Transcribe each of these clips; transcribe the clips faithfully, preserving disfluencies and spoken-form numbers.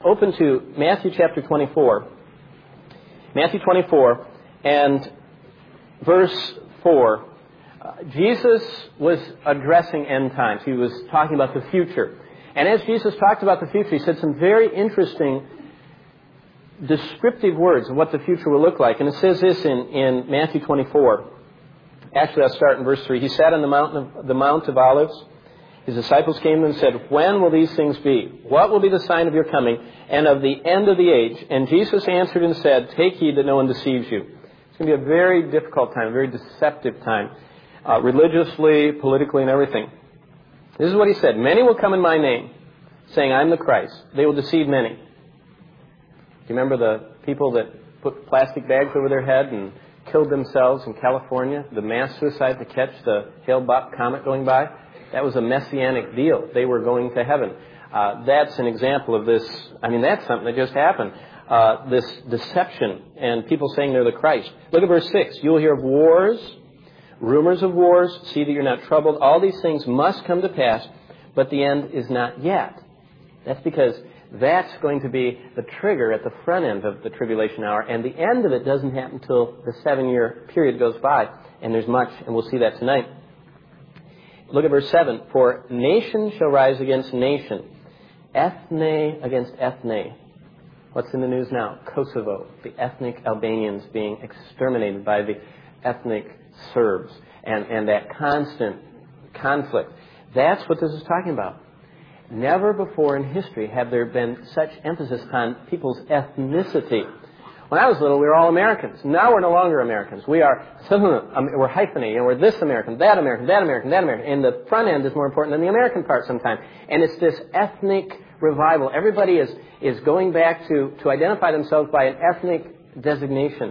open to Matthew chapter twenty-four. Matthew twenty-four and verse four. Uh, Jesus was addressing end times. He was talking about the future. And as Jesus talked about the future, he said some very interesting descriptive words of what the future will look like. And it says this in, in Matthew twenty-four. Actually, I'll start in verse three. He sat on the mountain of, the Mount of Olives. His disciples came and said, "When will these things be? What will be the sign of your coming and of the end of the age?" And Jesus answered and said, "Take heed that no one deceives you." It's going to be a very difficult time, a very deceptive time, uh, religiously, politically, and everything. This is what he said. "Many will come in my name, saying, 'I'm the Christ.' They will deceive many." Do you remember the people that put plastic bags over their head and killed themselves in California? The mass suicide to catch the Hale-Bopp comet going by? That was a messianic deal. They were going to heaven. Uh, that's an example of this. I mean, that's something that just happened. Uh, this deception and people saying they're the Christ. Look at verse six. "You will hear of wars, rumors of wars. See that you're not troubled. All these things must come to pass, but the end is not yet." That's because that's going to be the trigger at the front end of the tribulation hour, and the end of it doesn't happen until the seven-year period goes by, and there's much, and we'll see that tonight. Look at verse seven. "For nation shall rise against nation, ethne against ethne." What's in the news now? Kosovo, the ethnic Albanians being exterminated by the ethnic Serbs, and, and that constant conflict. That's what this is talking about. Never before in history have there been such emphasis on people's ethnicity. When I was little, we were all Americans. Now we're no longer Americans. We are, we're hyphenated. You know, we're this American, that American, that American, that American. And the front end is more important than the American part sometimes. And it's this ethnic revival. Everybody is, is going back to, to identify themselves by an ethnic designation.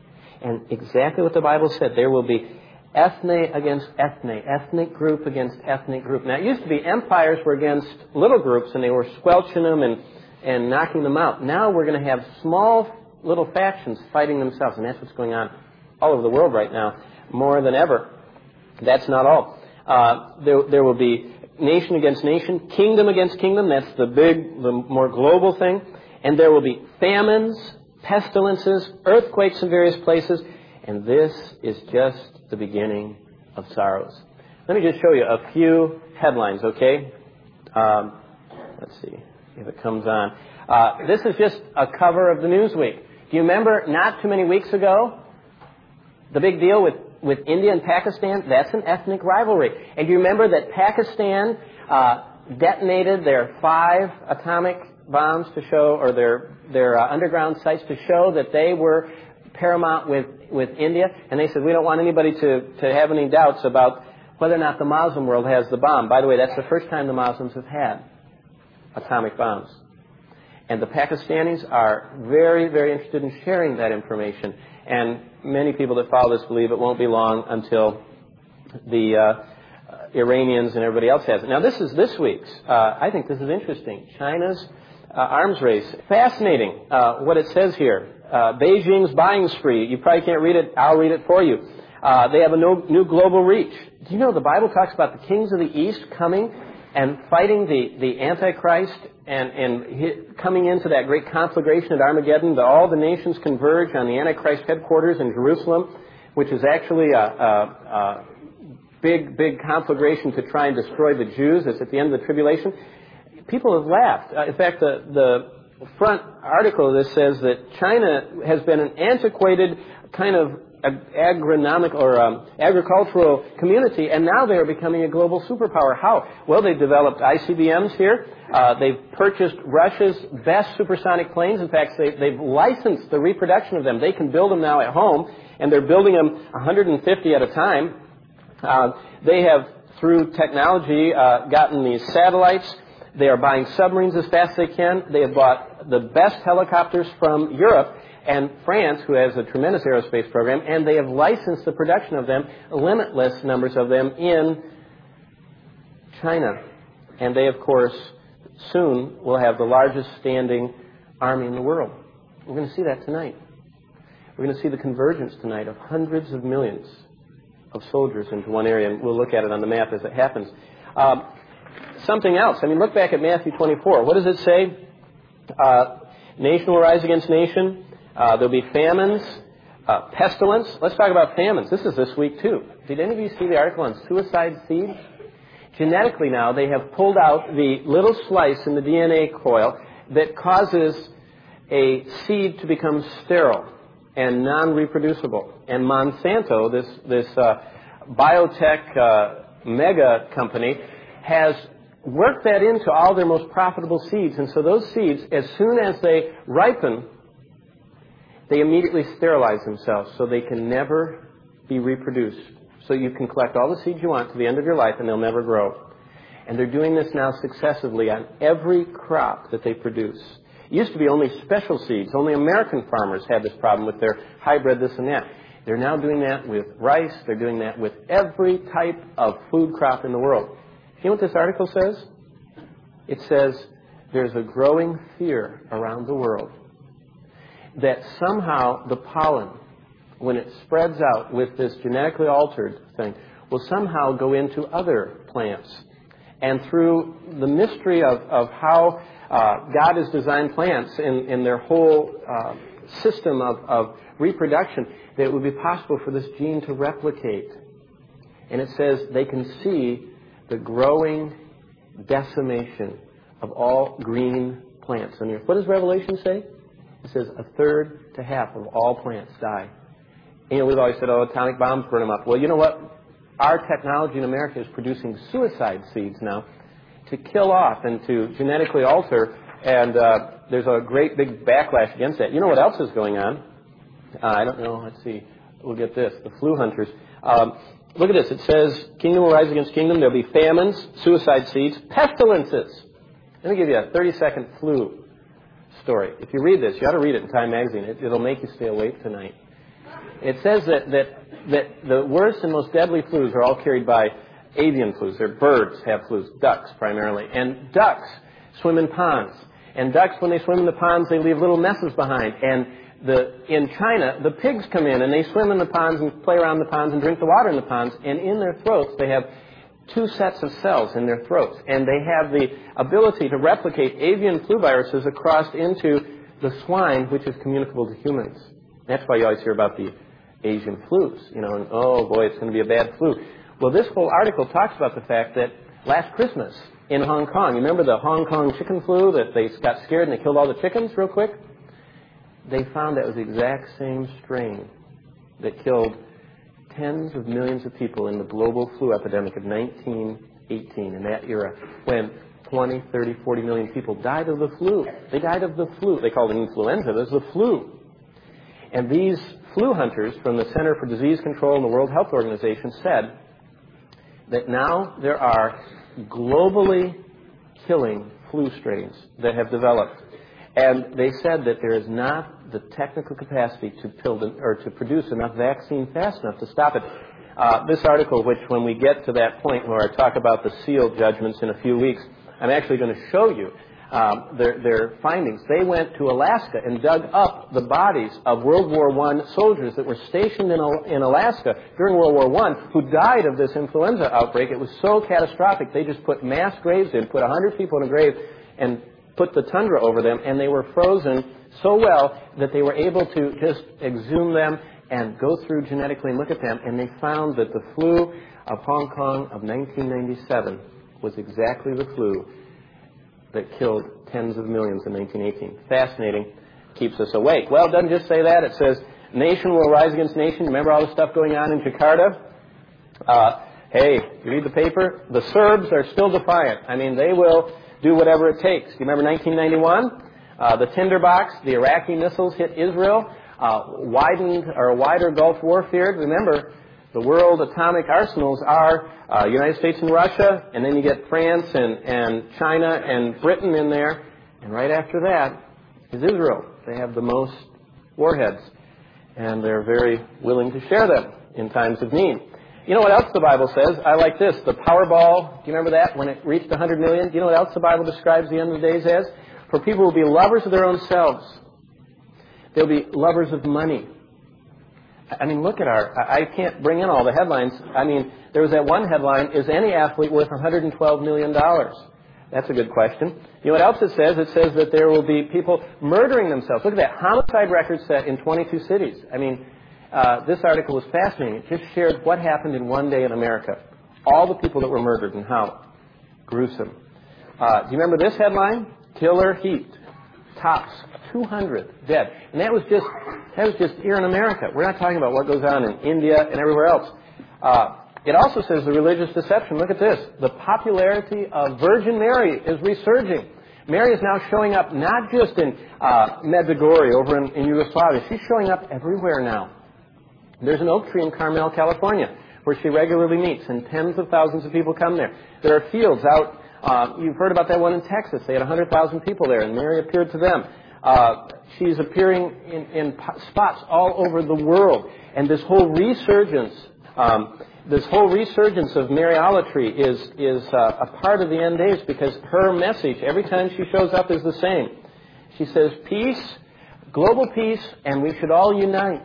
And exactly what the Bible said. There will be ethne against ethne, ethnic group against ethnic group. Now, it used to be empires were against little groups, and they were squelching them and, and knocking them out. Now we're going to have small little factions fighting themselves, and that's what's going on all over the world right now, more than ever. That's not all. Uh, there, there will be nation against nation, kingdom against kingdom. That's the big, the more global thing. And there will be famines, pestilences, earthquakes in various places. And this is just the beginning of sorrows. Let me just show you a few headlines, okay? Um, let's see if it comes on. Uh, this is just a cover of the Newsweek. Do you remember not too many weeks ago, the big deal with, with India and Pakistan? That's an ethnic rivalry. And do you remember that Pakistan uh, detonated their five atomic bombs to show, or their, their uh, underground sites to show that they were paramount with, with India? And they said, we don't want anybody to, to have any doubts about whether or not the Muslim world has the bomb. By the way, that's the first time the Muslims have had atomic bombs. And the Pakistanis are very, very interested in sharing that information. And many people that follow this believe it won't be long until the uh, Iranians and everybody else has it. Now, this is this week's. Uh, I think this is interesting. China's uh, arms race. Fascinating uh, what it says here. Uh, Beijing's buying spree. You probably can't read it. I'll read it for you. Uh, they have a no, new global reach. Do you know the Bible talks about the kings of the East coming and fighting the, the Antichrist and, and hit, coming into that great conflagration at Armageddon, that all the nations converge on the Antichrist headquarters in Jerusalem, which is actually a, a, a big, big conflagration to try and destroy the Jews. It's at the end of the tribulation. People have laughed. Uh, in fact, the, the front article of this says that China has been an antiquated kind of agronomic or um, agricultural community, and now they are becoming a global superpower. How? Well, they've developed I C B Ms here. Uh, they've purchased Russia's best supersonic planes. In fact, they, they've licensed the reproduction of them. They can build them now at home, and they're building them one hundred fifty at a time. Uh, they have, through technology, uh, gotten these satellites. They are buying submarines as fast as they can. They have bought the best helicopters from Europe and France, who has a tremendous aerospace program, and they have licensed the production of them, limitless numbers of them, in China. And they, of course, soon will have the largest standing army in the world. We're going to see that tonight. We're going to see the convergence tonight of hundreds of millions of soldiers into one area, and we'll look at it on the map as it happens. Um, something else. I mean, look back at Matthew twenty-four. What does it say? Uh, nation will rise against nation. Uh, there'll be famines, uh, pestilence. Let's talk about famines. This is this week, too. Did any of you see the article on suicide seeds? Genetically now, they have pulled out the little slice in the D N A coil that causes a seed to become sterile and non-reproducible. And Monsanto, this, this uh, biotech uh, mega company, has worked that into all their most profitable seeds. And so those seeds, as soon as they ripen, they immediately sterilize themselves so they can never be reproduced. So you can collect all the seeds you want to the end of your life and they'll never grow. And they're doing this now successively on every crop that they produce. It used to be only special seeds. Only American farmers had this problem with their hybrid this and that. They're now doing that with rice. They're doing that with every type of food crop in the world. You know what this article says? It says there's a growing fear around the world that somehow the pollen, when it spreads out with this genetically altered thing, will somehow go into other plants. And through the mystery of, of how uh, God has designed plants in, in their whole uh, system of, of reproduction, that it would be possible for this gene to replicate. And it says they can see the growing decimation of all green plants on the earth. What does Revelation say? It says a third to half of all plants die. And, you know, we've always said, oh, atomic bombs burn them up. Well, you know what? Our technology in America is producing suicide seeds now to kill off and to genetically alter, and uh, there's a great big backlash against that. You know what else is going on? Uh, I don't know. Let's see. We'll get this. The flu hunters. Um, look at this. It says, kingdom will rise against kingdom. There'll be famines, suicide seeds, pestilences. Let me give you a thirty-second flu story. If you read this, you ought to read it in Time Magazine. It, it'll make you stay awake tonight. It says that, that, that the worst and most deadly flus are all carried by avian flus. They're birds have flus, ducks primarily. And ducks swim in ponds. And ducks, when they swim in the ponds, they leave little messes behind. And the, in China, the pigs come in and they swim in the ponds and play around the ponds and drink the water in the ponds. And in their throats, they have two sets of cells in their throats. And they have the ability to replicate avian flu viruses across into the swine, which is communicable to humans. That's why you always hear about the Asian flus, you know, and oh boy, it's going to be a bad flu. Well, this whole article talks about the fact that last Christmas in Hong Kong, you remember the Hong Kong chicken flu that they got scared and they killed all the chickens real quick? They found that was the exact same strain that killed tens of millions of people in the global flu epidemic of nineteen eighteen, in that era, when twenty, thirty, forty million people died of the flu. They died of the flu. They called it influenza. This is the flu. And these flu hunters from the Center for Disease Control and the World Health Organization said that now there are globally killing flu strains that have developed. And they said that there is not the technical capacity to, build or to produce enough vaccine fast enough to stop it. Uh, this article, which when we get to that point where I talk about the SEAL judgments in a few weeks, I'm actually going to show you Um, their, their findings. They went to Alaska and dug up the bodies of World War One soldiers that were stationed in, in Alaska during World War One who died of this influenza outbreak. It was so catastrophic, they just put mass graves in, put one hundred people in a grave, and put the tundra over them, and they were frozen so well that they were able to just exhume them and go through genetically and look at them, and they found that the flu of Hong Kong of nineteen ninety-seven was exactly the flu that killed tens of millions in nineteen eighteen. Fascinating. Keeps us awake. Well, it doesn't just say that. It says, nation will rise against nation. Remember all the stuff going on in Jakarta? Uh, hey, you read the paper? The Serbs are still defiant. I mean, they will do whatever it takes. Do you remember nineteen ninety-one? Uh, the tinderbox, the Iraqi missiles hit Israel. Uh, widened or wider Gulf warfare. Remember, the world atomic arsenals are uh, United States and Russia, and then you get France and, and China and Britain in there. And right after that is Israel. They have the most warheads, and they're very willing to share them in times of need. You know what else the Bible says? I like this. The Powerball, do you remember that? When it reached one hundred million? Do you know what else the Bible describes the end of the days as? For people will be lovers of their own selves. They'll be lovers of money. I mean, look at our, I can't bring in all the headlines. I mean, there was that one headline, is any athlete worth one hundred twelve million dollars? That's a good question. You know what else it says? It says that there will be people murdering themselves. Look at that. Homicide records set in twenty-two cities. I mean, uh, this article was fascinating. It just shared what happened in one day in America. All the people that were murdered and how. Gruesome. Uh, do you remember this headline? Killer heat. Tops two hundred dead. And that was just that was just here in America. We're not talking about what goes on in India and everywhere else. Uh, It also says the religious deception. Look at this. The popularity of Virgin Mary is resurging. Mary is now showing up not just in uh, Medjugorje over in, in Yugoslavia. She's showing up everywhere now. There's an oak tree in Carmel, California, where she regularly meets, and tens of thousands of people come there. There are fields out. Uh, you've heard about that one in Texas. They had one hundred thousand people there, and Mary appeared to them. Uh, she's appearing in, in spots all over the world. And this whole resurgence... Um, This whole resurgence of Mariolatry is, is uh, a part of the end days because her message, every time she shows up, is the same. She says, peace, global peace, and we should all unite.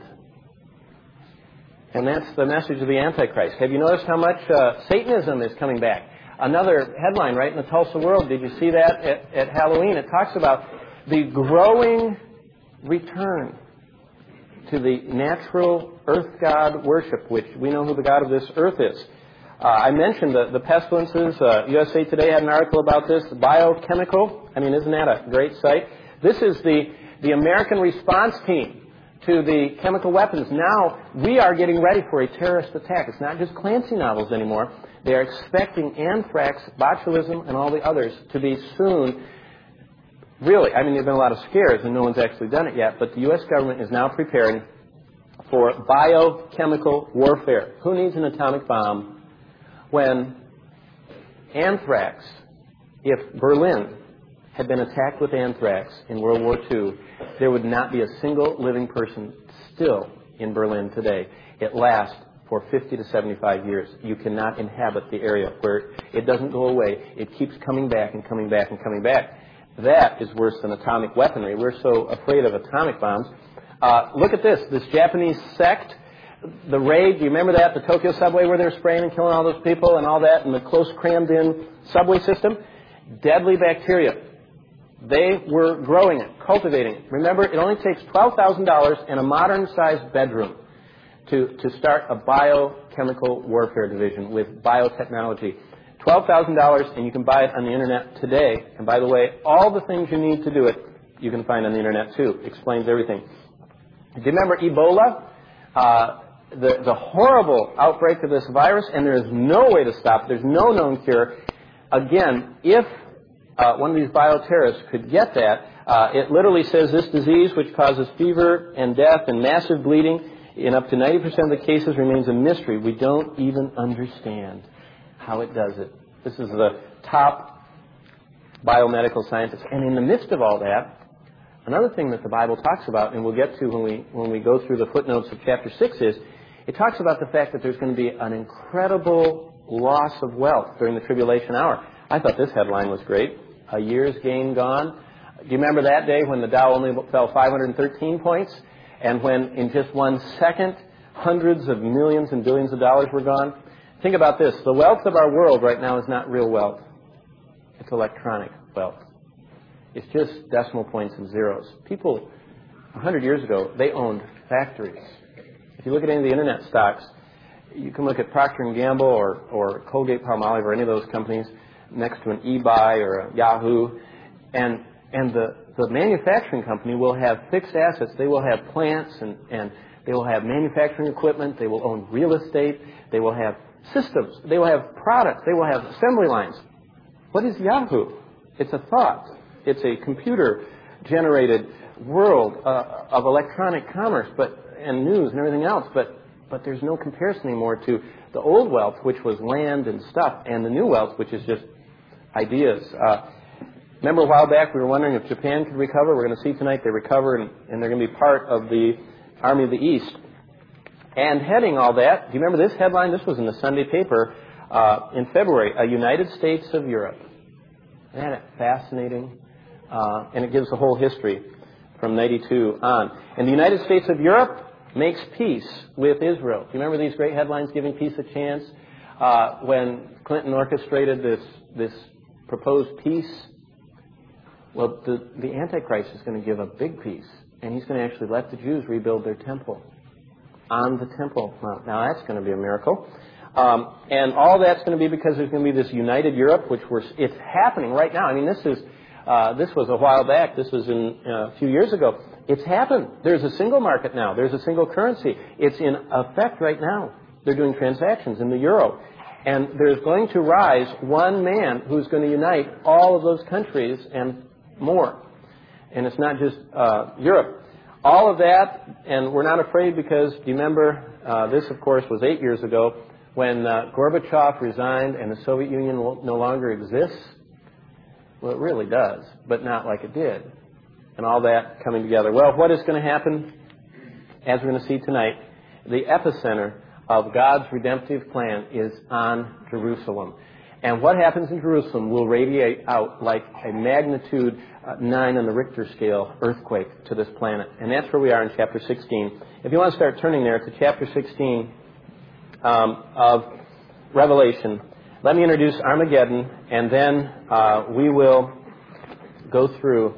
And that's the message of the Antichrist. Have you noticed how much uh, Satanism is coming back? Another headline, right, in the Tulsa World, did you see that at, at Halloween? It talks about the growing return to the natural earth god worship, which we know who the god of this earth is. Uh, I mentioned the, the pestilences. Uh, U S A Today had an article about this. Biochemical. I mean, isn't that a great site? This is the, the American response team to the chemical weapons. Now we are getting ready for a terrorist attack. It's not just Clancy novels anymore. They are expecting anthrax, botulism, and all the others to be soon. Really, I mean, there have been a lot of scares, and no one's actually done it yet, but the U S government is now preparing for biochemical warfare. Who needs an atomic bomb when anthrax, if Berlin had been attacked with anthrax in World War Two, there would not be a single living person still in Berlin today. It lasts for fifty to seventy-five years. You cannot inhabit the area where it doesn't go away. It keeps coming back and coming back and coming back. That is worse than atomic weaponry. We're so afraid of atomic bombs. Uh, look at this. This Japanese sect, the raid, do you remember that? The Tokyo subway where they were spraying and killing all those people and all that, and the close crammed-in subway system? Deadly bacteria. They were growing it, cultivating it. Remember, it only takes twelve thousand dollars and a modern-sized bedroom to, to start a biochemical warfare division with biotechnology. twelve thousand dollars, and you can buy it on the Internet today. And by the way, all the things you need to do it, you can find on the Internet, too. Explains everything. Do you remember Ebola? Uh, the, the horrible outbreak of this virus, and there is no way to stop it. There's no known cure. Again, if uh, one of these bioterrorists could get that, uh, it literally says this disease, which causes fever and death and massive bleeding in up to ninety percent of the cases, remains a mystery. We don't even understand how it does it. This is the top biomedical scientist. And in the midst of all that, another thing that the Bible talks about, and we'll get to when we when we go through the footnotes of chapter six, is it talks about the fact that there's going to be an incredible loss of wealth during the tribulation hour. I thought this headline was great. A year's gain gone. Do you remember that day when the Dow only fell five hundred thirteen points, and when in just one second, hundreds of millions and billions of dollars were gone? Think about this. The wealth of our world right now is not real wealth. It's electronic wealth. It's just decimal points and zeros. People, a hundred years ago, they owned factories. If you look at any of the Internet stocks, you can look at Procter and Gamble or, or Colgate-Palmolive or any of those companies next to an eBay or a Yahoo, and, and the, the manufacturing company will have fixed assets. They will have plants, and, and they will have manufacturing equipment. They will own real estate. They will have systems. They will have products. They will have assembly lines. What is Yahoo? It's a thought. It's a computer-generated world uh, of electronic commerce, but and news and everything else. But but there's no comparison anymore to the old wealth, which was land and stuff, and the new wealth, which is just ideas. Uh, remember a while back we were wondering if Japan could recover. We're going to see tonight they recover, and, and they're going to be part of the Army of the East. And heading all that, do you remember this headline? This was in the Sunday paper uh, in February. A United States of Europe. Isn't that fascinating? Uh, and it gives the whole history from ninety-two on. And the United States of Europe makes peace with Israel. Do you remember these great headlines giving peace a chance? Uh, when Clinton orchestrated this this proposed peace. Well, the, the Antichrist is going to give a big peace, and he's going to actually let the Jews rebuild their temple on the Temple Mount. Now, that's going to be a miracle. Um, and all that's going to be because there's going to be this united Europe, which we're, it's happening right now. I mean, this is uh, this was a while back. This was in uh, a few years ago. It's happened. There's a single market now. There's a single currency. It's in effect right now. They're doing transactions in the euro. And there's going to rise one man who's going to unite all of those countries and more. And it's not just uh, Europe. All of that, and we're not afraid because, do you remember, uh, this, of course, was eight years ago when uh, Gorbachev resigned and the Soviet Union no longer exists? Well, it really does, but not like it did. And all that coming together. Well, what is going to happen, as we're going to see tonight, the epicenter of God's redemptive plan is on Jerusalem. And what happens in Jerusalem will radiate out like a magnitude uh, nine on the Richter scale earthquake to this planet. And that's where we are in chapter sixteen. If you want to start turning there to chapter sixteen um, of Revelation, let me introduce Armageddon, and then uh, we will go through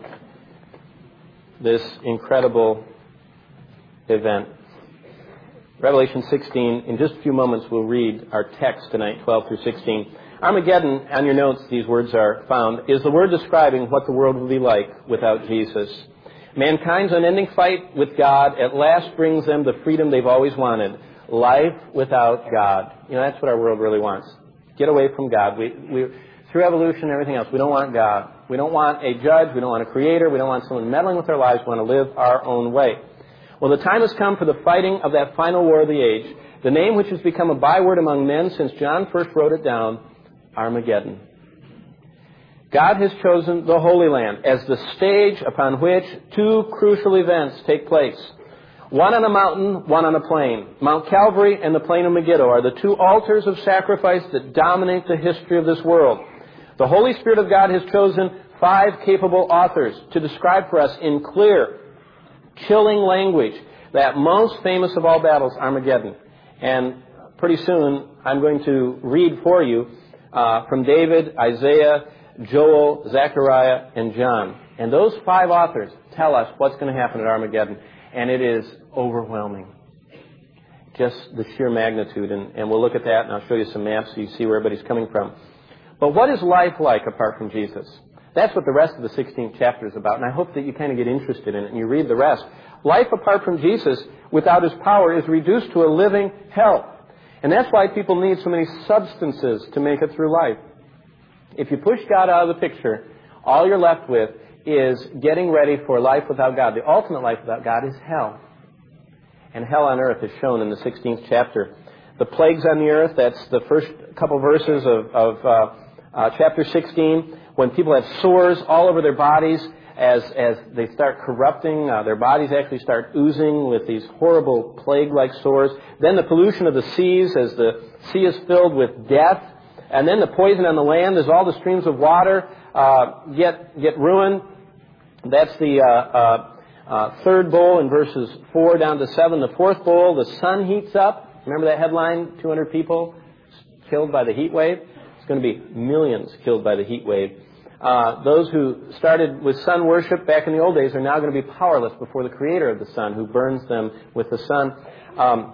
this incredible event. Revelation sixteen, in just a few moments we'll read our text tonight, twelve through sixteen. Armageddon, on your notes, these words are found, is the word describing what the world will be like without Jesus. Mankind's unending fight with God at last brings them the freedom they've always wanted. Life without God. You know, that's what our world really wants. Get away from God. We, we, through evolution and everything else, we don't want God. We don't want a judge. We don't want a creator. We don't want someone meddling with our lives. We want to live our own way. Well, the time has come for the fighting of that final war of the age, the name which has become a byword among men since John first wrote it down, Armageddon. God has chosen the Holy Land as the stage upon which two crucial events take place. One on a mountain, one on a plain. Mount Calvary and the plain of Megiddo are the two altars of sacrifice that dominate the history of this world. The Holy Spirit of God has chosen five capable authors to describe for us in clear, chilling language that most famous of all battles, Armageddon. And pretty soon I'm going to read for you uh, from David, Isaiah, Joel, Zechariah, and John. And those five authors tell us what's going to happen at Armageddon. And it is overwhelming. Just the sheer magnitude. And, and we'll look at that, and I'll show you some maps so you see where everybody's coming from. But what is life like apart from Jesus? That's what the rest of the sixteenth chapter is about, and I hope that you kind of get interested in it and you read the rest. Life apart from Jesus, without His power, is reduced to a living hell. And that's why people need so many substances to make it through life. If you push God out of the picture, all you're left with is getting ready for life without God. The ultimate life without God is hell. And hell on earth is shown in the sixteenth chapter. The plagues on the earth, that's the first couple verses of, of uh, uh, chapter sixteen. When people have sores all over their bodies, as, as they start corrupting, uh, their bodies actually start oozing with these horrible plague-like sores. Then the pollution of the seas, as the sea is filled with death. And then the poison on the land, as all the streams of water uh, get get ruined. That's the uh, uh, uh, third bowl in verses four down to seven. The fourth bowl, the sun heats up. Remember that headline, two hundred people killed by the heat wave? It's going to be millions killed by the heat wave. Uh, those who started with sun worship back in the old days are now going to be powerless before the creator of the sun, who burns them with the sun. Um,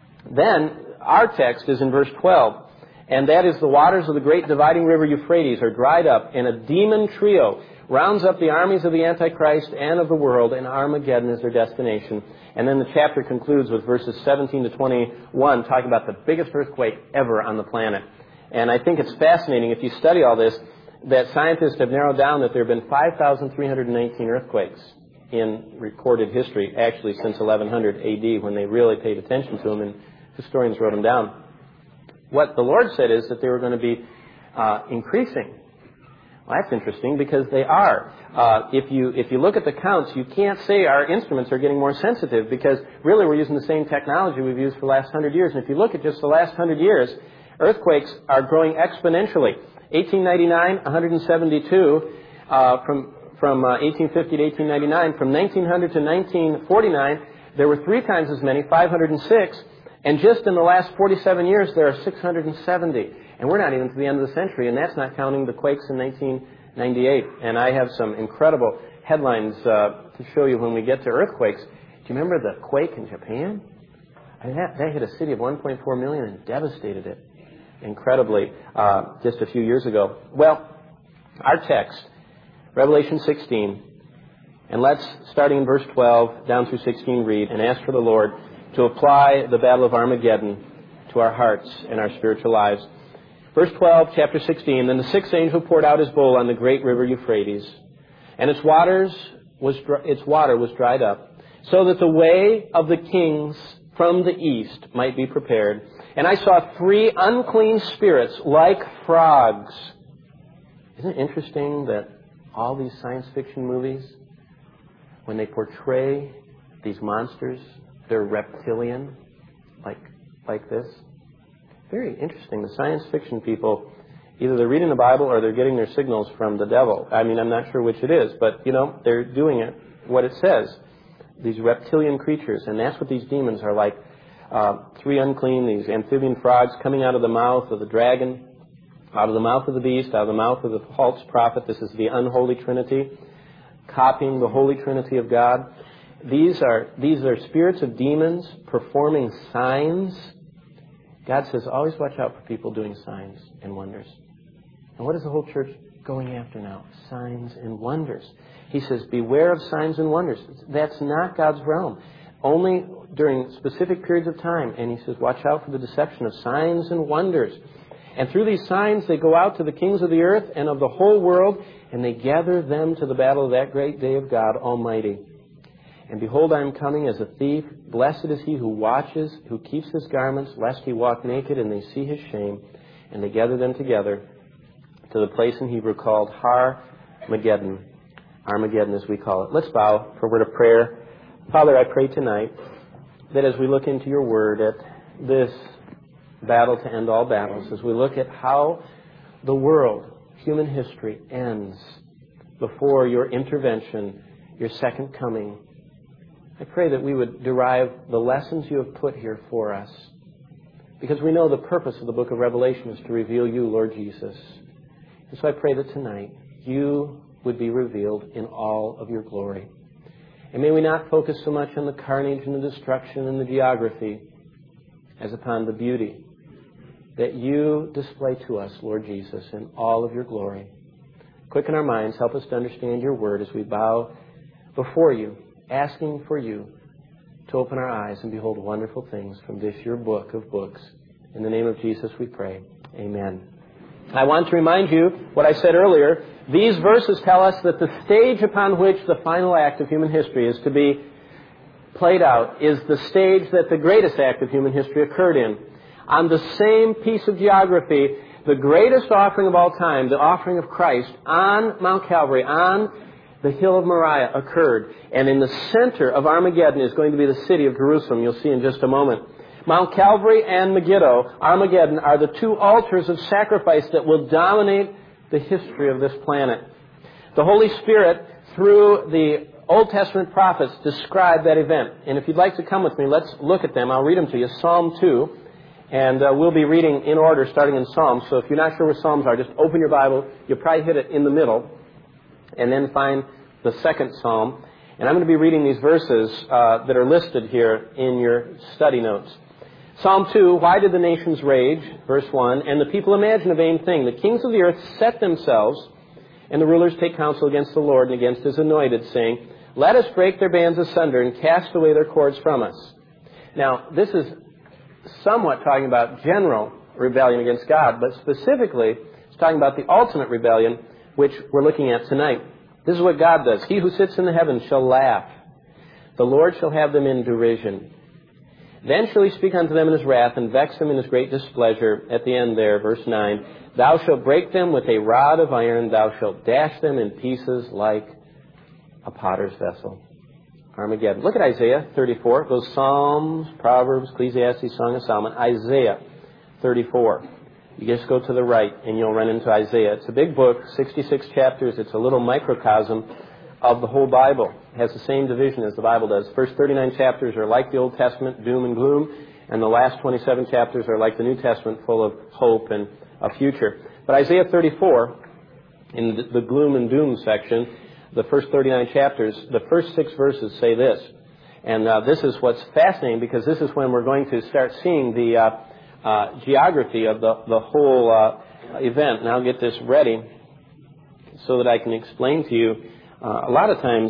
then, our text is in verse twelve. And that is, the waters of the great dividing river Euphrates are dried up, and a demon trio rounds up the armies of the Antichrist and of the world, and Armageddon is their destination. And then the chapter concludes with verses seventeen to twenty-one, talking about the biggest earthquake ever on the planet. And I think it's fascinating, if you study all this, that scientists have narrowed down that there have been five thousand three hundred nineteen earthquakes in recorded history, actually since eleven hundred A D, when they really paid attention to them, and historians wrote them down. What the Lord said is that they were going to be uh, increasing. Well, that's interesting, because they are. Uh, if you if you look at the counts, you can't say our instruments are getting more sensitive, because really we're using the same technology we've used for the last hundred years. And if you look at just the last hundred years, earthquakes are growing exponentially. eighteen ninety-nine, one hundred seventy-two, uh, from from uh, eighteen fifty to eighteen ninety-nine. From nineteen hundred to nineteen forty-nine, there were three times as many, five hundred six. And just in the last forty-seven years, there are six hundred seventy. And we're not even to the end of the century, and that's not counting the quakes in nineteen ninety-eight. And I have some incredible headlines uh, to show you when we get to earthquakes. Do you remember the quake in Japan? I mean, that, that hit a city of one point four million and devastated it incredibly uh, just a few years ago. Well, our text, Revelation sixteen, and let's, starting in verse twelve down through sixteen, read and ask for the Lord to apply the battle of Armageddon to our hearts and our spiritual lives. Verse twelve, chapter sixteen, Then the sixth angel poured out his bowl on the great river Euphrates, and its waters was its water was dried up, so that the way of the kings from the east might be prepared. And I saw three unclean spirits like frogs. Isn't it interesting that all these science fiction movies, when they portray these monsters, they're reptilian, like like this? Very interesting. The science fiction people, either they're reading the Bible or they're getting their signals from the devil. I mean, I'm not sure which it is, but, you know, they're doing it, what it says. These reptilian creatures, and that's what these demons are like. Uh, three unclean, these amphibian frogs coming out of the mouth of the dragon, out of the mouth of the beast, out of the mouth of the false prophet. This is the unholy trinity, copying the holy trinity of God. These are, these are spirits of demons performing signs. God says, always watch out for people doing signs and wonders. And what is the whole church going after now? Signs and wonders. He says, beware of signs and wonders. That's not God's realm. Only during specific periods of time. And he says, watch out for the deception of signs and wonders. And through these signs, they go out to the kings of the earth and of the whole world, and they gather them to the battle of that great day of God Almighty. And behold, I am coming as a thief. Blessed is he who watches, who keeps his garments, lest he walk naked and they see his shame. And they gather them together to the place in Hebrew called Har-Mageddon. Armageddon, as we call it. Let's bow for a word of prayer. Father, I pray tonight that as we look into your word at this battle to end all battles, as we look at how the world, human history, ends before your intervention, your second coming, I pray that we would derive the lessons you have put here for us. Because we know the purpose of the book of Revelation is to reveal you, Lord Jesus. And so I pray that tonight you would be revealed in all of your glory. And may we not focus so much on the carnage and the destruction and the geography as upon the beauty that you display to us, Lord Jesus, in all of your glory. Quicken our minds, help us to understand your word as we bow before you, asking for you to open our eyes and behold wonderful things from this your book of books. In the name of Jesus we pray. Amen. I want to remind you what I said earlier. These verses tell us that the stage upon which the final act of human history is to be played out is the stage that the greatest act of human history occurred in. On the same piece of geography, the greatest offering of all time, the offering of Christ on Mount Calvary, on the hill of Moriah, occurred. And in the center of Armageddon is going to be the city of Jerusalem. You'll see in just a moment. Mount Calvary and Megiddo, Armageddon, are the two altars of sacrifice that will dominate the history of this planet. The Holy Spirit, through the Old Testament prophets, describe that event. And if you'd like to come with me, let's look at them. I'll read them to you. Psalm two. And uh, we'll be reading in order, starting in Psalms. So if you're not sure where Psalms are, just open your Bible. You'll probably hit it in the middle. And then find the second Psalm. And I'm going to be reading these verses uh, that are listed here in your study notes. Psalm two, why did the nations rage? Verse one, and the people imagine a vain thing. The kings of the earth set themselves, and the rulers take counsel against the Lord and against his anointed, saying, let us break their bands asunder and cast away their cords from us. Now, this is somewhat talking about general rebellion against God, but specifically, it's talking about the ultimate rebellion, which we're looking at tonight. This is what God does. He who sits in the heavens shall laugh. The Lord shall have them in derision. Then shall he speak unto them in his wrath, and vex them in his great displeasure. At the end there, verse nine, thou shalt break them with a rod of iron, thou shalt dash them in pieces like a potter's vessel. Armageddon. Look at Isaiah thirty-four. Those Psalms, Proverbs, Ecclesiastes, Song of Solomon. Isaiah thirty-four. You just go to the right, and you'll run into Isaiah. It's a big book, sixty-six chapters. It's a little microcosm of the whole Bible. It has the same division as the Bible does. First thirty-nine chapters are like the Old Testament, doom and gloom. And the last twenty-seven chapters are like the New Testament, full of hope and a future. But Isaiah thirty-four, in the gloom and doom section, the first thirty-nine chapters, the first six verses say this. And uh, this is what's fascinating, because this is when we're going to start seeing the uh, uh, geography of the, the whole uh, event. And I'll get this ready so that I can explain to you. Uh, a lot of times,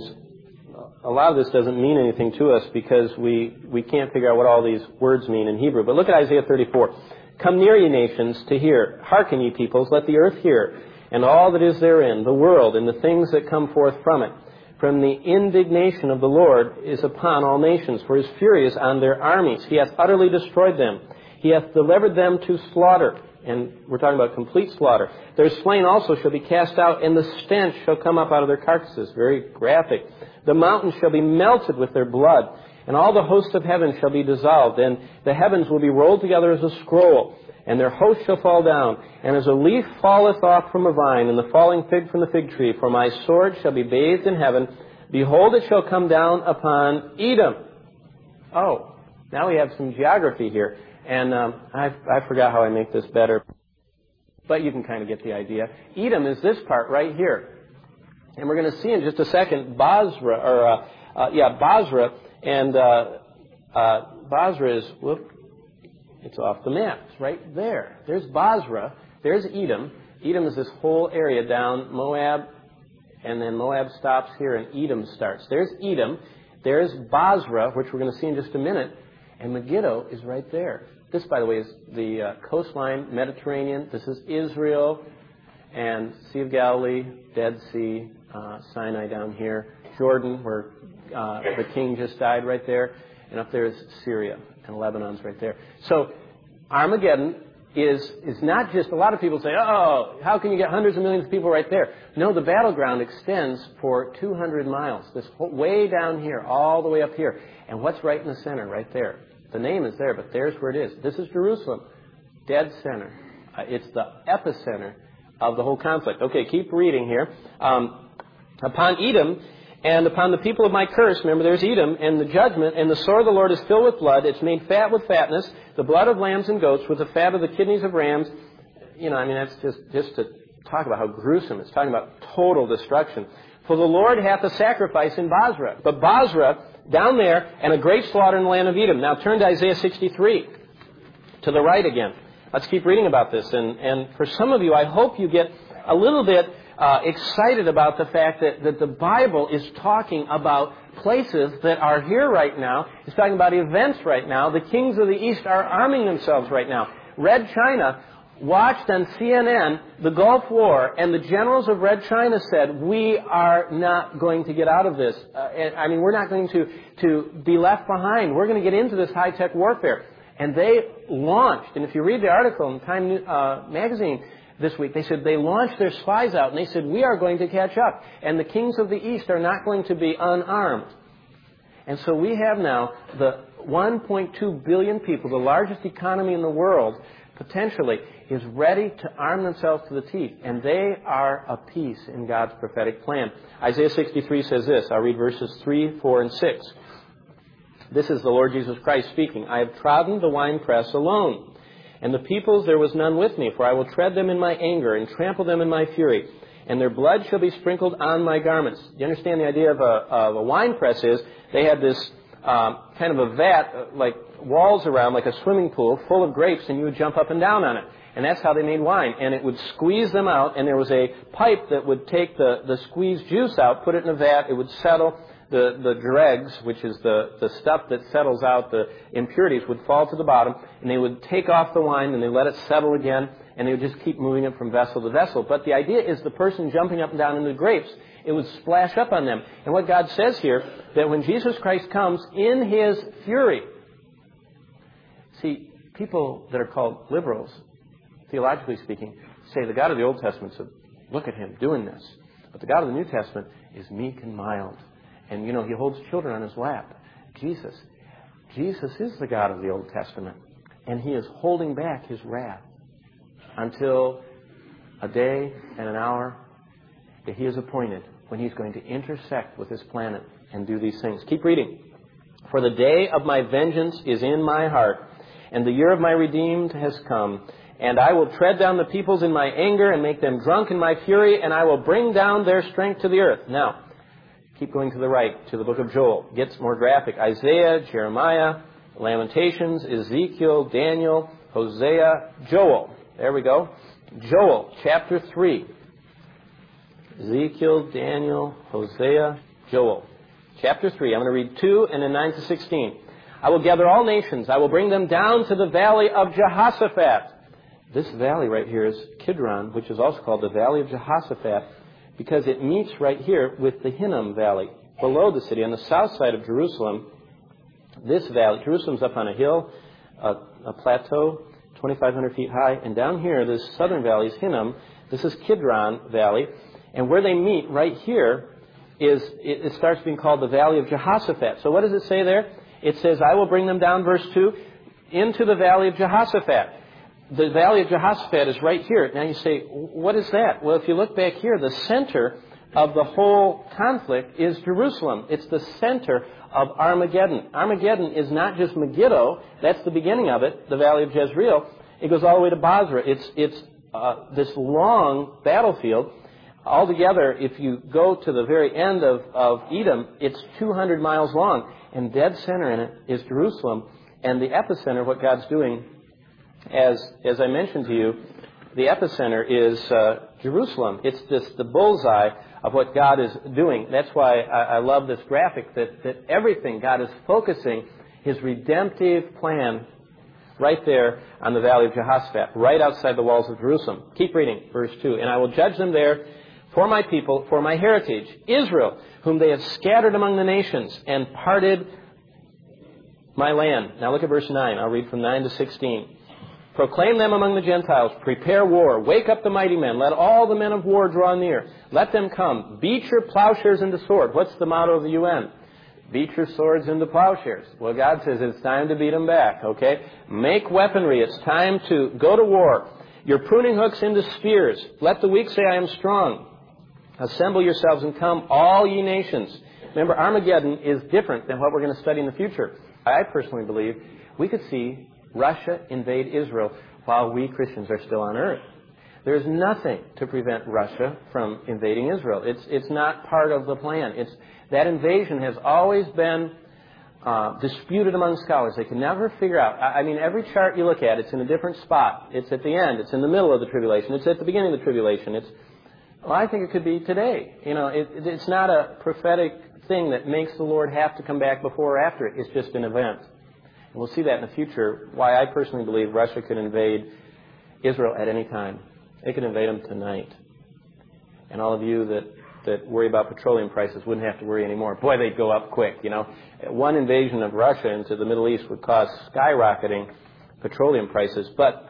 a lot of this doesn't mean anything to us because we, we can't figure out what all these words mean in Hebrew. But look at Isaiah thirty-four. Come near, ye nations, to hear. Hearken, ye peoples, let the earth hear, and all that is therein, the world, and the things that come forth from it. From the indignation of the Lord is upon all nations, for his fury is on their armies. He hath utterly destroyed them. He hath delivered them to slaughter. And we're talking about complete slaughter. Their slain also shall be cast out, and the stench shall come up out of their carcasses. Very graphic. The mountains shall be melted with their blood, and all the hosts of heaven shall be dissolved, and the heavens will be rolled together as a scroll, and their host shall fall down, and as a leaf falleth off from a vine, and the falling fig from the fig tree, for my sword shall be bathed in heaven. Behold, it shall come down upon Edom. Oh, now we have some geography here. And um, I, I forgot how I make this better, but you can kind of get the idea. Edom is this part right here. And we're going to see in just a second Basra, or uh, uh, yeah, Basra, and uh, uh, Basra is, whoop, it's off the map. It's right there. There's Basra. There's Edom. Edom is this whole area down Moab, and then Moab stops here, and Edom starts. There's Edom. There's Basra, which we're going to see in just a minute, and Megiddo is right there. This, by the way, is the uh, coastline, Mediterranean. This is Israel, and Sea of Galilee, Dead Sea, uh, Sinai down here, Jordan, where uh, the king just died right there, and up there is Syria, and Lebanon's right there. So Armageddon is is not just, a lot of people say, oh, how can you get hundreds of millions of people right there? No, the battleground extends for two hundred miles, this whole, way down here, all the way up here. And what's right in the center, right there? The name is there, but there's where it is. This is Jerusalem, dead center. Uh, it's the epicenter of the whole conflict. Okay, keep reading here. Um, upon Edom and upon the people of my curse, remember there's Edom, and the judgment, and the sword of the Lord is filled with blood. It's made fat with fatness, the blood of lambs and goats, with the fat of the kidneys of rams. You know, I mean, that's just, just to talk about how gruesome. It's talking about total destruction. For the Lord hath a sacrifice in Basra. But Basra, down there, and a great slaughter in the land of Edom. Now turn to Isaiah sixty-three, to the right again. Let's keep reading about this. And, and for some of you, I hope you get a little bit uh, excited about the fact that, that the Bible is talking about places that are here right now. It's talking about events right now. The kings of the East are arming themselves right now. Red China watched on C N N the Gulf War, and the generals of Red China said, we are not going to get out of this. Uh, I mean, we're not going to, to be left behind. We're going to get into this high-tech warfare. And they launched, and if you read the article in Time uh, magazine this week, they said they launched their spies out, and they said, we are going to catch up, and the kings of the East are not going to be unarmed. And so we have now the one point two billion people, the largest economy in the world, potentially, is ready to arm themselves to the teeth. And they are a piece in God's prophetic plan. Isaiah sixty-three says this. I'll read verses three, four, and six. This is the Lord Jesus Christ speaking. I have trodden the winepress alone, and the peoples there was none with me, for I will tread them in my anger and trample them in my fury, and their blood shall be sprinkled on my garments. Do you understand the idea of a, of a winepress is? They had this um, kind of a vat, uh, like walls around, like a swimming pool, full of grapes, and you would jump up and down on it. And that's how they made wine. And it would squeeze them out, and there was a pipe that would take the, the squeezed juice out, put it in a vat, it would settle. The, the dregs, which is the, the stuff that settles out, the impurities, would fall to the bottom, and they would take off the wine, and they let it settle again, and they would just keep moving it from vessel to vessel. But the idea is the person jumping up and down in the grapes, it would splash up on them. And what God says here, that when Jesus Christ comes in His fury, see, people that are called liberals, theologically speaking, say the God of the Old Testament said, look at Him doing this. But the God of the New Testament is meek and mild. And, you know, He holds children on His lap. Jesus. Jesus is the God of the Old Testament. And He is holding back His wrath until a day and an hour that He is appointed when He's going to intersect with this planet and do these things. Keep reading. For the day of my vengeance is in my heart, and the year of my redeemed has come. And I will tread down the peoples in my anger and make them drunk in my fury, and I will bring down their strength to the earth. Now, keep going to the right, to the book of Joel. It gets more graphic. Isaiah, Jeremiah, Lamentations, Ezekiel, Daniel, Hosea, Joel. There we go. Joel, chapter three. Ezekiel, Daniel, Hosea, Joel. Chapter three. I'm going to read two and then nine to sixteen. I will gather all nations. I will bring them down to the valley of Jehoshaphat. This valley right here is Kidron, which is also called the Valley of Jehoshaphat, because it meets right here with the Hinnom Valley, below the city, on the south side of Jerusalem. This valley, Jerusalem's up on a hill, a, a plateau, twenty-five hundred feet high, and down here, this southern valley is Hinnom. This is Kidron Valley, and where they meet right here is, it, it starts being called the Valley of Jehoshaphat. So what does it say there? It says, I will bring them down, verse two, into the Valley of Jehoshaphat. The Valley of Jehoshaphat is right here. Now you say, what is that? Well, if you look back here, the center of the whole conflict is Jerusalem. It's the center of Armageddon. Armageddon is not just Megiddo. That's the beginning of it, the Valley of Jezreel. It goes all the way to Basra. It's, it's uh, this long battlefield. Altogether, if you go to the very end of, of Edom, it's two hundred miles long. And dead center in it is Jerusalem. And the epicenter, what God's doing, As as I mentioned to you, the epicenter is uh, Jerusalem. It's this the bullseye of what God is doing. That's why I, I love this graphic, that, that everything, God is focusing His redemptive plan right there on the Valley of Jehoshaphat, right outside the walls of Jerusalem. Keep reading, verse two. And I will judge them there for my people, for my heritage, Israel, whom they have scattered among the nations and parted my land. Now look at verse nine. I'll read from nine to sixteen. Proclaim them among the Gentiles. Prepare war. Wake up the mighty men. Let all the men of war draw near. Let them come. Beat your plowshares into sword. What's the motto of the U N? Beat your swords into plowshares. Well, God says it's time to beat them back, okay? Make weaponry. It's time to go to war. Your pruning hooks into spears. Let the weak say, I am strong. Assemble yourselves and come, all ye nations. Remember, Armageddon is different than what we're going to study in the future. I personally believe we could see Russia invade Israel while we Christians are still on earth. There's nothing to prevent Russia from invading Israel. It's it's not part of the plan. It's that invasion has always been uh, disputed among scholars. They can never figure out. I, I mean, every chart you look at, it's in a different spot. It's at the end. It's in the middle of the tribulation. It's at the beginning of the tribulation. It's well, I think it could be today. You know, it, it's not a prophetic thing that makes the Lord have to come back before or after it. It's just an event. And we'll see that in the future, why I personally believe Russia could invade Israel at any time. They could invade them tonight. And all of you that, that worry about petroleum prices wouldn't have to worry anymore. Boy, they'd go up quick, you know. One invasion of Russia into the Middle East would cause skyrocketing petroleum prices. But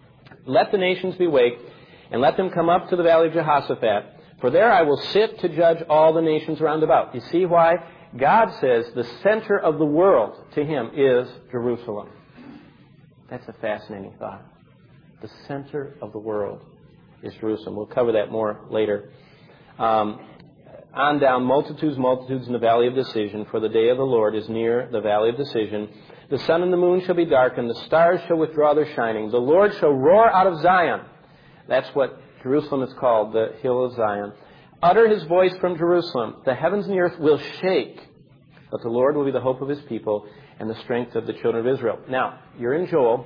let the nations be waked, and let them come up to the Valley of Jehoshaphat. For there I will sit to judge all the nations round about. You see why? God says the center of the world to Him is Jerusalem. That's a fascinating thought. The center of the world is Jerusalem. We'll cover that more later. Um, on down, multitudes, multitudes in the valley of decision, for the day of the Lord is near the valley of decision. The sun and the moon shall be darkened, the stars shall withdraw their shining. The Lord shall roar out of Zion. That's what Jerusalem is called, the hill of Zion. Utter His voice from Jerusalem. The heavens and the earth will shake, but the Lord will be the hope of His people and the strength of the children of Israel. Now, you're in Joel.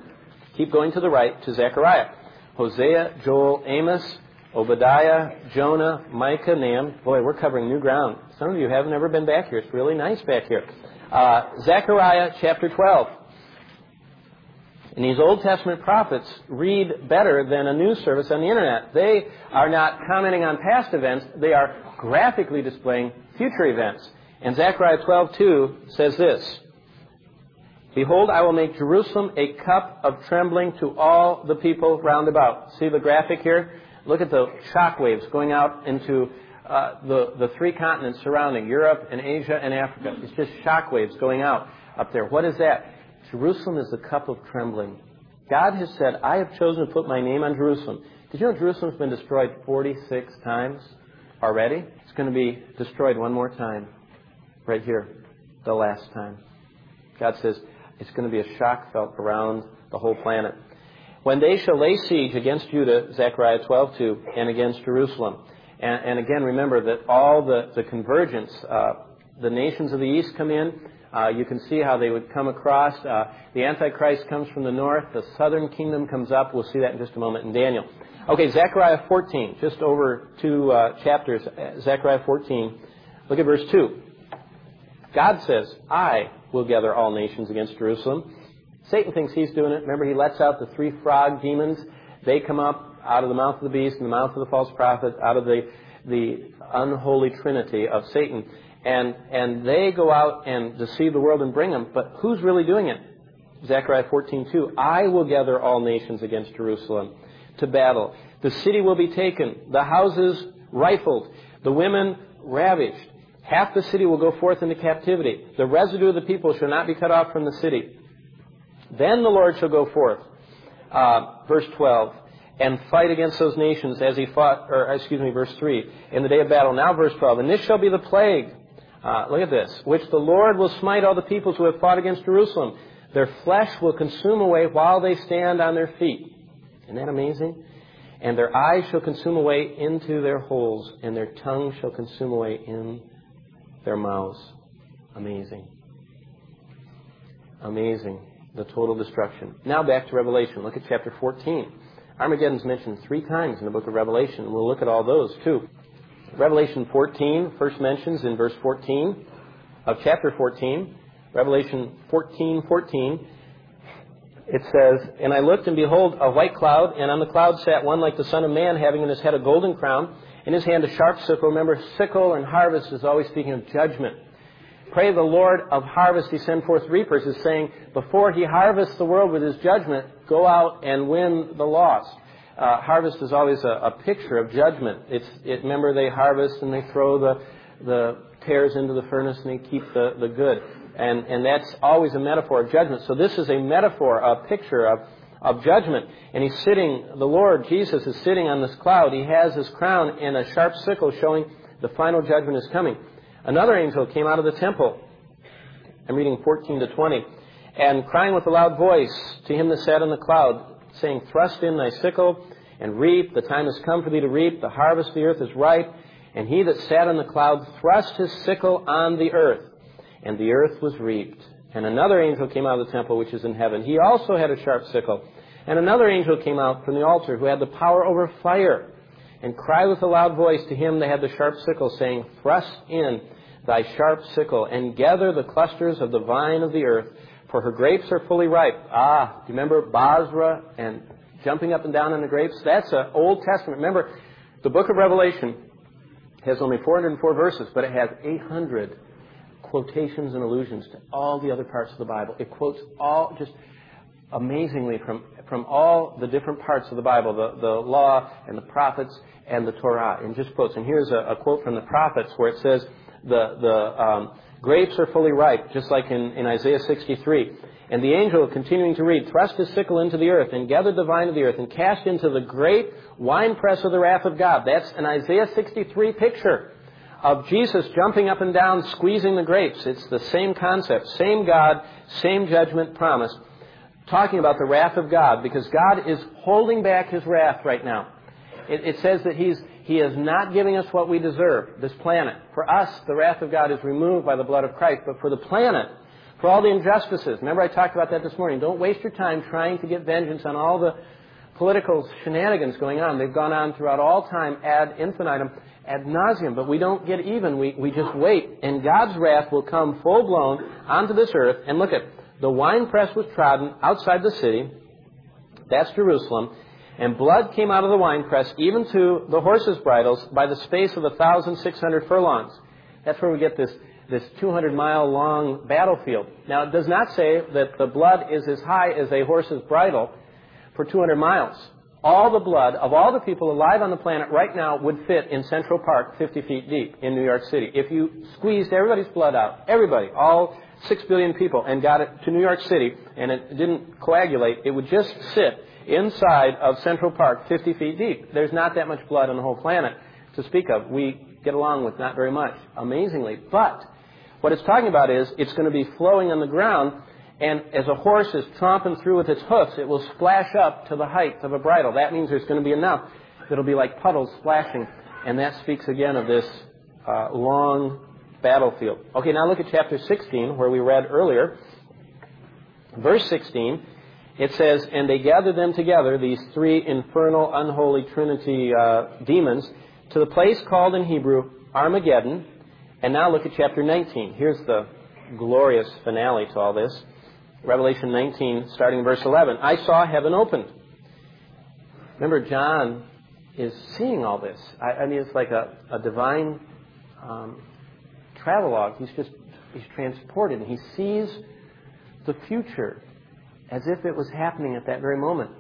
Keep going to the right to Zechariah. Hosea, Joel, Amos, Obadiah, Jonah, Micah, Nahum. Boy, we're covering new ground. Some of you haven't ever been back here. It's really nice back here. Uh, Zechariah chapter twelve. And these Old Testament prophets read better than a news service on the Internet. They are not commenting on past events. They are graphically displaying future events. And Zechariah twelve two says this, Behold, I will make Jerusalem a cup of trembling to all the people round about. See the graphic here? Look at the shock waves going out into uh, the, the three continents surrounding Europe and Asia and Africa. It's just shock waves going out up there. What is that? Jerusalem is the cup of trembling. God has said, I have chosen to put my name on Jerusalem. Did you know Jerusalem's been destroyed forty-six times already? It's going to be destroyed one more time right here, the last time. God says, It's going to be a shock felt around the whole planet. When they shall lay siege against Judah, Zechariah twelve two, and against Jerusalem. And, and again, remember that all the, the convergence, uh, the nations of the east come in. Uh, you can see how they would come across. Uh, the Antichrist comes from the north. The southern kingdom comes up. We'll see that in just a moment in Daniel. Okay, Zechariah fourteen, just over two uh, chapters. Zechariah fourteen. Look at verse two. God says, I will gather all nations against Jerusalem. Satan thinks he's doing it. Remember, he lets out the three frog demons. They come up out of the mouth of the beast and the mouth of the false prophet, out of the, the unholy trinity of Satan. And, and they go out and deceive the world and bring them. But who's really doing it? Zechariah fourteen two. I will gather all nations against Jerusalem to battle. The city will be taken, the houses rifled, the women ravaged. Half the city will go forth into captivity. The residue of the people shall not be cut off from the city. Then the Lord shall go forth, uh, verse twelve, and fight against those nations as he fought, or excuse me, verse three, in the day of battle. Now verse twelve, and this shall be the plague, uh, look at this, which the Lord will smite all the peoples who have fought against Jerusalem. Their flesh will consume away while they stand on their feet. Isn't that amazing? And their eyes shall consume away into their holes, and their tongue shall consume away in their mouths. Amazing. Amazing. The total destruction. Now back to Revelation. Look at chapter fourteen. Armageddon's mentioned three times in the book of Revelation. We'll look at all those too. Revelation fourteen first mentions in verse fourteen of chapter fourteen. Revelation fourteen fourteen. It says, and I looked, and behold, a white cloud, and on the cloud sat one like the Son of Man, having in his head a golden crown, in his hand a sharp sickle. Remember, sickle and harvest is always speaking of judgment. Pray the Lord of harvest, he send forth reapers, is saying, before he harvests the world with his judgment, go out and win the lost. Uh, harvest is always a, a picture of judgment. It's, it, remember, they harvest and they throw the, the tares into the furnace and they keep the, the good. And, and that's always a metaphor of judgment. So this is a metaphor, a picture of, of judgment. And he's sitting, the Lord, Jesus, is sitting on this cloud. He has his crown and a sharp sickle showing the final judgment is coming. Another angel came out of the temple. I'm reading fourteen to twenty. And crying with a loud voice to him that sat on the cloud, saying, thrust in thy sickle and reap. The time has come for thee to reap. The harvest of the earth is ripe. And he that sat on the cloud thrust his sickle on the earth. And the earth was reaped. And another angel came out of the temple which is in heaven. He also had a sharp sickle. And another angel came out from the altar who had the power over fire, and cried with a loud voice to him that had the sharp sickle, saying, thrust in thy sharp sickle, and gather the clusters of the vine of the earth, for her grapes are fully ripe. Ah, do you remember Basra and jumping up and down on the grapes? That's an Old Testament. Remember, the book of Revelation has only four hundred four verses, but it has eight hundred quotations and allusions to all the other parts of the Bible. It quotes all, just amazingly, from, from all the different parts of the Bible, the, the law and the prophets and the Torah, and just quotes. And here's a, a quote from the prophets where it says, the, the um, grapes are fully ripe, just like in, in Isaiah sixty-three. And the angel, continuing to read, thrust his sickle into the earth, and gathered the vine of the earth, and cast into the great winepress of the wrath of God. That's an Isaiah sixty-three picture of Jesus jumping up and down, squeezing the grapes. It's the same concept, same God, same judgment promised, talking about the wrath of God, because God is holding back his wrath right now. It, it says that he's He is not giving us what we deserve, this planet. For us, the wrath of God is removed by the blood of Christ. But for the planet, for all the injustices, remember I talked about that this morning. Don't waste your time trying to get vengeance on all the political shenanigans going on. They've gone on throughout all time ad infinitum, ad nauseum. But we don't get even. We, we just wait. And God's wrath will come full-blown onto this earth. And look at, the winepress was trodden outside the city. That's Jerusalem. And blood came out of the winepress, even to the horses' bridles, by the space of one thousand six hundred furlongs. That's where we get this, this two hundred mile long battlefield. Now, it does not say that the blood is as high as a horse's bridle for two hundred miles. All the blood of all the people alive on the planet right now would fit in Central Park fifty feet deep in New York City. If you squeezed everybody's blood out, everybody, all six billion people, and got it to New York City, and it didn't coagulate, it would just sit inside of Central Park, fifty feet deep. There's not that much blood on the whole planet to speak of. We get along with not very much, amazingly. But what it's talking about is it's going to be flowing on the ground, And as a horse is tromping through with its hoofs, it will splash up to the height of a bridle. That means there's going to be enough that'll be like puddles splashing. And that speaks again of this uh, long battlefield. Okay, now look at chapter sixteen, where we read earlier. Verse sixteen, it says, "And they gathered them together, these three infernal, unholy Trinity uh, demons, to the place called in Hebrew Armageddon." And now look at chapter nineteen. Here's the glorious finale to all this. Revelation nineteen, starting in verse eleven. "I saw heaven opened." Remember, John is seeing all this. I, I mean, it's like a, a divine um, travelogue. He's just, he's transported, and he sees the future as if it was happening at that very moment.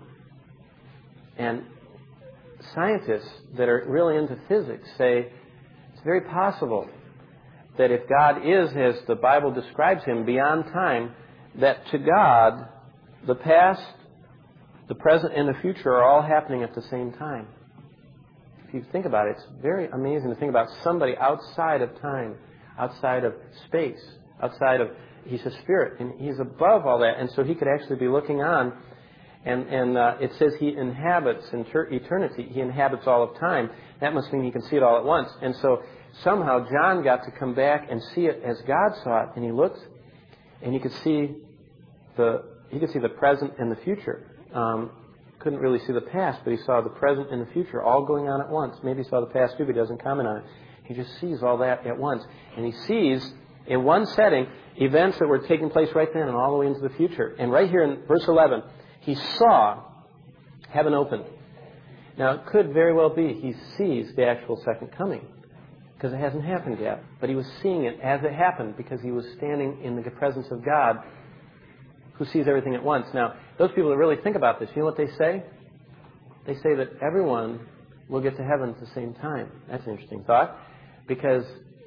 And scientists that are really into physics say it's very possible that if God is, as the Bible describes him, beyond time, that to God, the past, the present, and the future are all happening at the same time. If you think about it, it's very amazing to think about somebody outside of time, outside of space, outside of, he's a spirit, and he's above all that, and so he could actually be looking on, and, and uh, it says he inhabits inter- eternity, he inhabits all of time. That must mean he can see it all at once. And so somehow John got to come back and see it as God saw it, and he looked, and he could see the he could see the present and the future. Um, couldn't really see the past, but he saw the present and the future all going on at once. Maybe he saw the past too, but he doesn't comment on it. He just sees all that at once, and he sees in one setting events that were taking place right then and all the way into the future. And right here in verse eleven, he saw heaven open. Now, it could very well be he sees the actual second coming, because it hasn't happened yet. But he was seeing it as it happened because he was standing in the presence of God, who sees everything at once. Now, those people that really think about this, you know what they say? They say that everyone will get to heaven at the same time. That's an interesting thought, because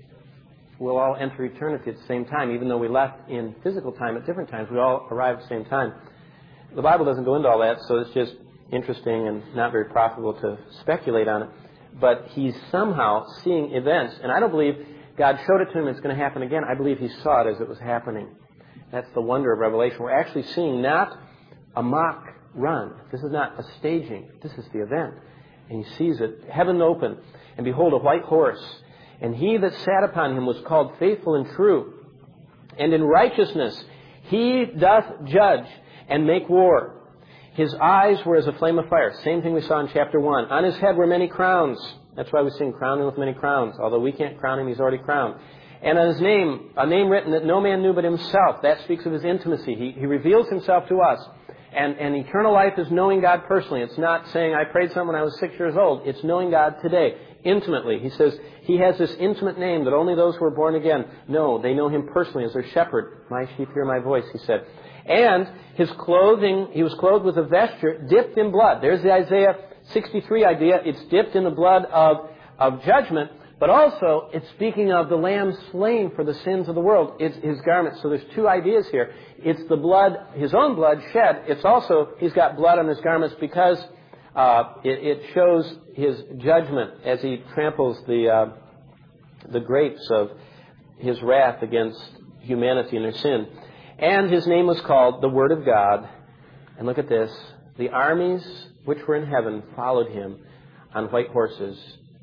we'll all enter eternity at the same time. Even though we left in physical time at different times, we all arrive at the same time. The Bible doesn't go into all that, so it's just interesting and not very profitable to speculate on it. But he's somehow seeing events. And I don't believe God showed it to him, it's going to happen again. I believe he saw it as it was happening. That's the wonder of Revelation. We're actually seeing not a mock run. This is not a staging. This is the event. And he sees it. Heaven opened, and behold, a white horse. And he that sat upon him was called Faithful and True. And in righteousness he doth judge and make war. His eyes were as a flame of fire. Same thing we saw in chapter one. On his head were many crowns. That's why we sing, "Crown him with many crowns." Although we can't crown him, he's already crowned. And on his name, a name written that no man knew but himself. That speaks of his intimacy. He, he reveals himself to us. And, and eternal life is knowing God personally. It's not saying, I prayed something when I was six years old. It's knowing God today, intimately. He says he has this intimate name that only those who are born again know. They know him personally as their shepherd. "My sheep hear my voice," he said. And his clothing, he was clothed with a vesture dipped in blood. There's the Isaiah sixty-three idea. It's dipped in the blood of, of judgment. But also, it's speaking of the Lamb slain for the sins of the world. It's his garments. So there's two ideas here. It's the blood, his own blood shed. It's also, he's got blood on his garments because uh, it, it shows his judgment as he tramples the uh, the grapes of his wrath against humanity and their sin. And his name was called the Word of God. And look at this. The armies which were in heaven followed him on white horses.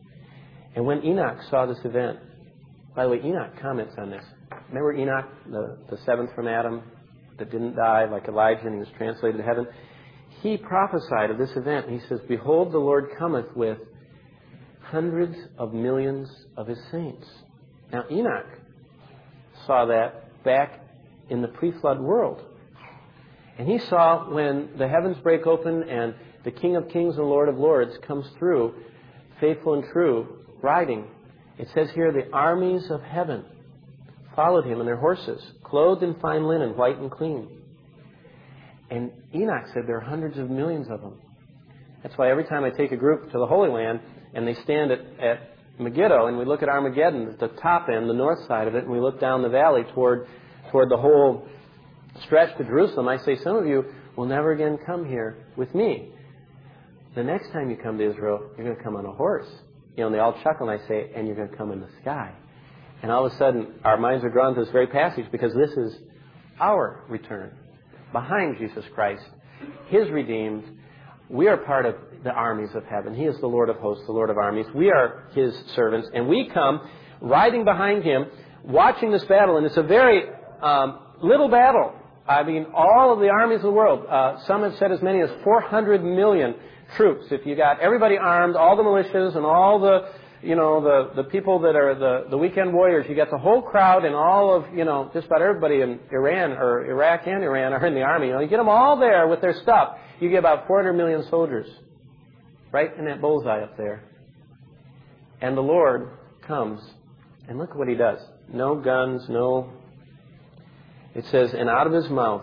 And when Enoch saw this event, by the way, Enoch comments on this. Remember Enoch, the, the seventh from Adam, that didn't die like Elijah, and he was translated to heaven? He prophesied of this event, and he says, "Behold, the Lord cometh with hundreds of millions of his saints." Now, Enoch saw that back in the pre-flood world. And he saw when the heavens break open and the King of Kings and Lord of Lords comes through, faithful and true, riding. It says here, the armies of heaven followed him on their horses, clothed in fine linen, white and clean. And Enoch said there are hundreds of millions of them. That's why every time I take a group to the Holy Land and they stand at, at Megiddo and we look at Armageddon, at the top end, the north side of it, and we look down the valley toward toward the whole stretch to Jerusalem, I say, some of you will never again come here with me. The next time you come to Israel, you're going to come on a horse. You know, and they all chuckle, and I say, and you're going to come in the sky. And all of a sudden, our minds are drawn to this very passage because this is our return. Behind Jesus Christ, His redeemed, we are part of the armies of heaven. He is the Lord of hosts, the Lord of armies. We are His servants, and we come riding behind Him, watching this battle, and it's a very um, little battle. I mean, all of the armies of the world, uh, some have said as many as four hundred million troops. If you got everybody armed, all the militias and all the, you know, the, the people that are the, the weekend warriors, you got the whole crowd and all of, you know, just about everybody in Iran or Iraq and Iran are in the army. You know, you get them all there with their stuff. You get about four hundred million soldiers right in that bullseye up there. And the Lord comes, and look what He does. No guns, no... It says, and out of His mouth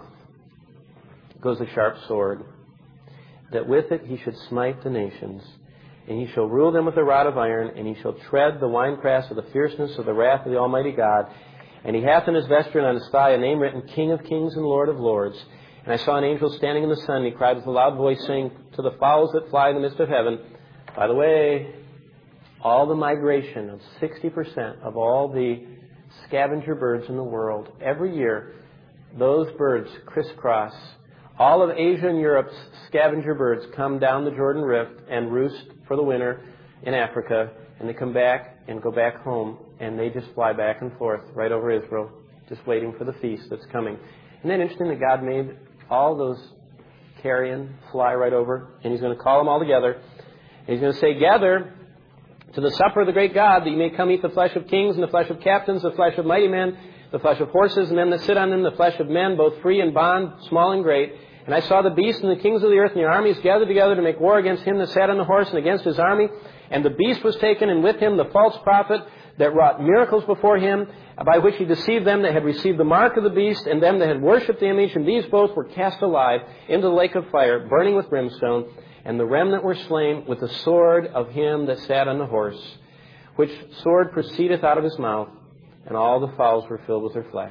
goes a sharp sword, that with it He should smite the nations, and He shall rule them with a rod of iron, and He shall tread the winepress of the fierceness of the wrath of the Almighty God. And He hath in His vesture and on His thigh a name written, King of kings and Lord of lords. And I saw an angel standing in the sun, and he cried with a loud voice, saying to the fowls that fly in the midst of heaven, by the way, all the migration of sixty percent of all the scavenger birds in the world, every year, those birds crisscross. All of Asia and Europe's scavenger birds come down the Jordan Rift and roost for the winter in Africa, and they come back and go back home, and they just fly back and forth right over Israel, just waiting for the feast that's coming. Isn't that interesting that God made all those carrion fly right over, and He's going to call them all together, and He's going to say, gather to the supper of the great God, that you may come eat the flesh of kings and the flesh of captains, the flesh of mighty men, the flesh of horses and them that sit on them, the flesh of men, both free and bond, small and great. And I saw the beast and the kings of the earth and the armies gathered together to make war against him that sat on the horse and against his army. And the beast was taken, and with him the false prophet that wrought miracles before him, by which he deceived them that had received the mark of the beast, and them that had worshipped the image. And these both were cast alive into the lake of fire, burning with brimstone. And the remnant were slain with the sword of him that sat on the horse, which sword proceedeth out of his mouth, and all the fowls were filled with their flesh.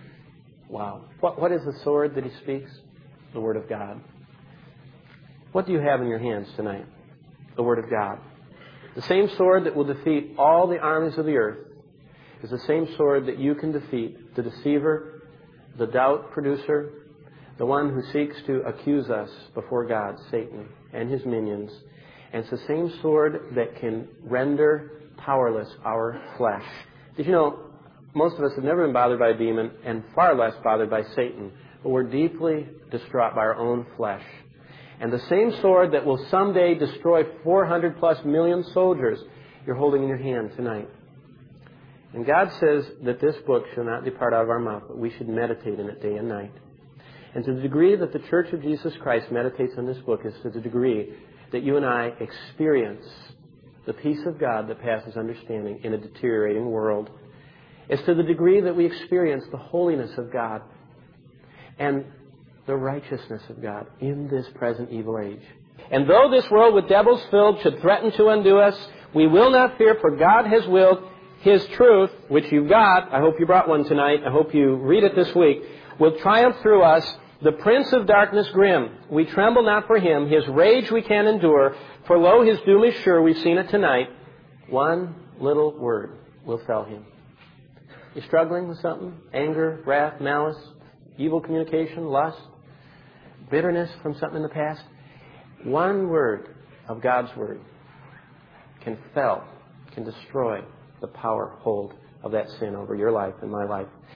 Wow. What, what is the sword that He speaks? The Word of God. What do you have in your hands tonight? The Word of God. The same sword that will defeat all the armies of the earth is the same sword that you can defeat the deceiver, the doubt producer, the one who seeks to accuse us before God, Satan, and his minions. And it's the same sword that can render powerless our flesh. Did you know, most of us have never been bothered by a demon, and far less bothered by Satan, but we're deeply distraught by our own flesh. And the same sword that will someday destroy four hundred plus million soldiers, you're holding in your hand tonight. And God says that this book shall not depart out of our mouth, but we should meditate in it day and night. And to the degree that the Church of Jesus Christ meditates on this book is to the degree that you and I experience the peace of God that passes understanding in a deteriorating world. It's to the degree that we experience the holiness of God and the righteousness of God in this present evil age. And though this world with devils filled should threaten to undo us, we will not fear, for God has willed His truth, which you've got. I hope you brought one tonight. I hope you read it this week. Will triumph through us. The prince of darkness grim, we tremble not for him. His rage we can endure. For lo, his doom is sure. We've seen it tonight. One little word will fell him. You struggling with something? Anger, wrath, malice, evil communication, lust, bitterness from something in the past? One word of God's Word can fell, can destroy the power hold of that sin over your life and my life.